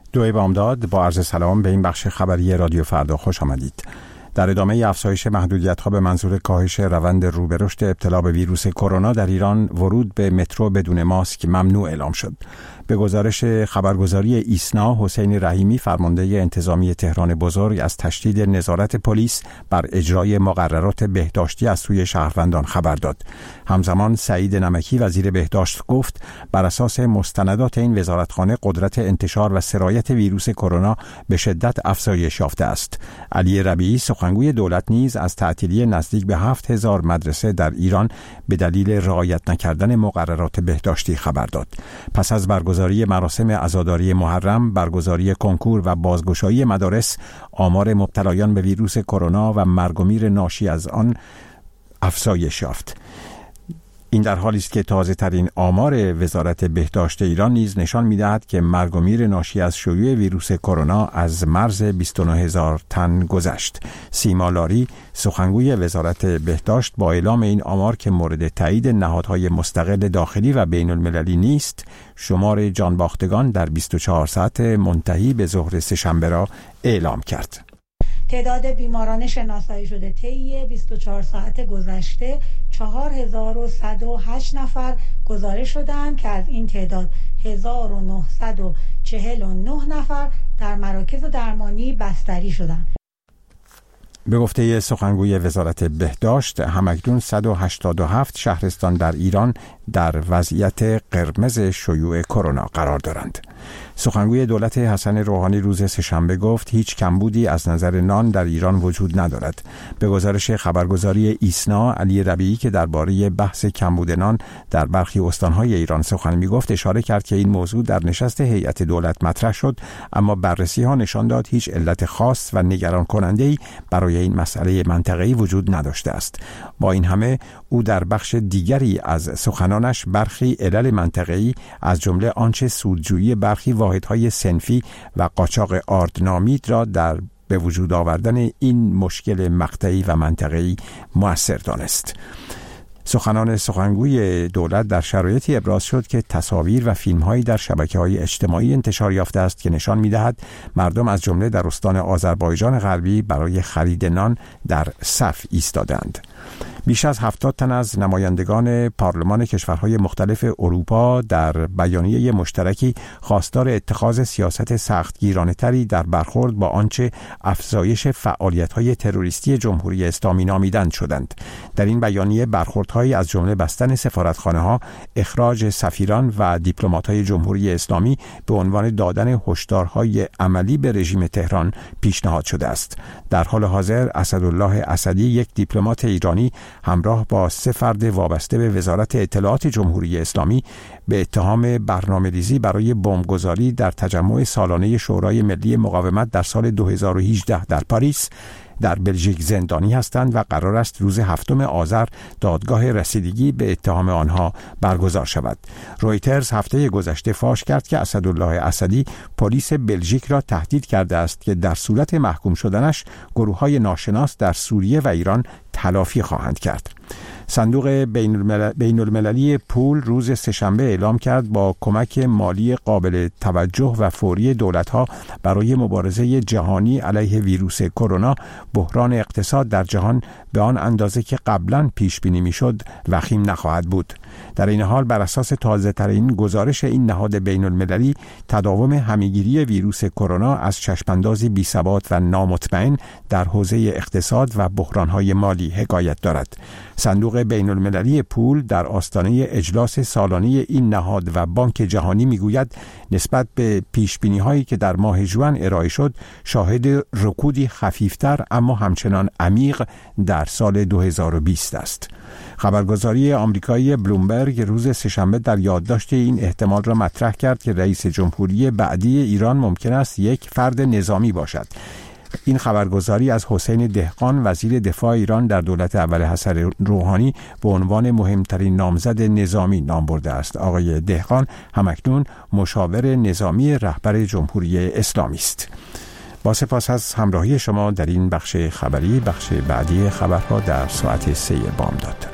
دو بامداد با عرض سلام به این بخش خبری رادیو فردا خوش آمدید. در ادامه افزایش محدودیت‌ها به منظور کاهش روند رو به رشد ابتلا به ویروس کرونا در ایران، ورود به مترو بدون ماسک ممنوع اعلام شد. به گزارش خبرگزاری ایسنا، حسین رحیمی فرمانده انتظامی تهران بزرگ از تشدید نظارت پلیس بر اجرای مقررات بهداشتی از سوی شهروندان خبر داد. همزمان سعید نمکی وزیر بهداشت گفت بر اساس مستندات این وزارتخانه قدرت انتشار و سرایت ویروس کرونا به شدت افزایش یافته است. علی ربیعی سخنگوی دولت نیز از تعطیلی نزدیک به 7000 مدرسه در ایران به دلیل رعایت نکردن مقررات بهداشتی خبر داد. پس از برگزاری مراسم عزاداری محرم، برگزاری کنکور و بازگشایی مدارس، آمار مبتلایان به ویروس کرونا و مرگ و میر ناشی از آن افزایش یافت. این در حالی است که تازه ترین آمار وزارت بهداشت ایران نیز نشان می‌دهد که مرگ و میر ناشی از شیوع ویروس کرونا از مرز 29000 تن گذشت. سیما لاری سخنگوی وزارت بهداشت با اعلام این آمار که مورد تایید نهادهای مستقل داخلی و بین المللی نیست، شمار جانباختگان در 24 ساعت منتهی به ظهر سه‌شنبه را اعلام کرد. تعداد بیماران شناسایی شده طی 24 ساعت گذشته 4108 نفر گزارش شدند که از این تعداد 1949 نفر در مراکز درمانی بستری شدند. به گفته سخنگوی وزارت بهداشت، همکنون 187 شهرستان در ایران در وضعیت قرمز شیوع کرونا قرار دارند. سخنگوی دولت حسن روحانی روز سه‌شنبه گفت هیچ کمبودی از نظر نان در ایران وجود ندارد. به گزارش خبرگزاری ایسنا، علی ربیعی که درباره بحث کمبود نان در برخی استانهای ایران سخن می‌گفت اشاره کرد که این موضوع در نشست هیئت دولت مطرح شد، اما بررسی‌ها نشان داد هیچ علت خاص و نگران کننده‌ای برای این مسئله منطقه‌ای وجود نداشته است. با این همه او در بخش دیگری از سخنانش برخی علل منطقه‌ای از جمله آنچه سودجویی برخی واحدهای صنفی و قاچاق آردنامید را در به وجود آوردن این مشکل مقطعی و منطقه‌ای مؤثر دانست. سخنان سخنگوی دولت در شرایطی ابراز شد که تصاویر و فیلم‌هایی در شبکه‌های اجتماعی انتشار یافته است که نشان می‌دهد مردم از جمله در استان آذربایجان غربی برای خرید نان در صف ایستادند. بیش از 70 تن از نمایندگان پارلمان کشورهای مختلف اروپا در بیانیه مشترکی خواستار اتخاذ سیاست سختگیرانه‌تری در برخورد با آنچه افزایش فعالیت‌های تروریستی جمهوری اسلامی نامیدند شدند. در این بیانیه برخوردهایی از جمله بستن سفارتخانه‌ها، اخراج سفیران و دیپلمات‌های جمهوری اسلامی به عنوان دادن هشدارهای عملی به رژیم تهران پیشنهاد شده است. در حال حاضر اسدالله اسدی، یک دیپلمات ایرانی همراه با 3 فرد وابسته به وزارت اطلاعات جمهوری اسلامی به اتهام برنامه‌ریزی برای بمبگذاری در تجمع سالانه شورای ملی مقاومت در سال 2018 در پاریس در بلژیک زندانی هستند و قرار است روز 7 آذر دادگاه رسیدگی به اتهام آنها برگزار شود. رویترز هفته گذشته فاش کرد که اسدالله اسدی پلیس بلژیک را تهدید کرده است که در صورت محکوم شدنش گروه‌های ناشناس در سوریه و ایران تلافی خواهند کرد. صندوق بین المللی پول روز سه‌شنبه اعلام کرد با کمک مالی قابل توجه و فوری دولت‌ها برای مبارزه جهانی علیه ویروس کرونا، بحران اقتصاد در جهان به آن اندازه که قبلاً پیش بینی می‌شد وخیم نخواهد بود. در این حال بر اساس تازه‌ترین گزارش این نهاد بین المللی، تداوم همه‌گیری ویروس کرونا از چشم‌اندازی بی‌ثبات و نامطمئن در حوزه اقتصاد و بحران‌های مالی حکایت دارد. صندوق بین المللی پول در آستانه اجلاس سالانه این نهاد و بانک جهانی میگوید نسبت به پیشبینی‌هایی که در ماه ژوئن ارائه شد، شاهد رکودی خفیفتر اما همچنان عمیق در سال 2020 است. خبرگزاری آمریکایی بلومبرگ روز سه‌شنبه در یادداشت این احتمال را مطرح کرد که رئیس جمهوری بعدی ایران ممکن است یک فرد نظامی باشد. این خبرگزاری از حسین دهقان، وزیر دفاع ایران در دولت اول حسن روحانی، به عنوان مهمترین نامزد نظامی نام برده است. آقای دهقان همکنون مشاور نظامی رهبر جمهوری اسلامی است. با سپاس از همراهی شما در این بخش خبری. بخش بعدی خبرها در ساعت 3 بامداد.